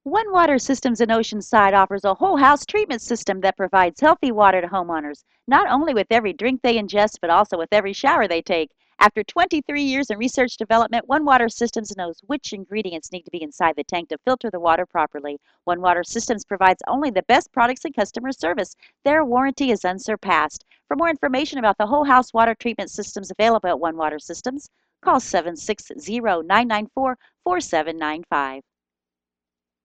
One Water Systems in Oceanside offers a whole house treatment system that provides healthy water to homeowners, not only with every drink they ingest, but also with every shower they take. After 23 years in research development, One Water Systems knows which ingredients need to be inside the tank to filter the water properly. One Water Systems provides only the best products and customer service. Their warranty is unsurpassed. For more information about the whole house water treatment systems available at One Water Systems, call 760 994 4795.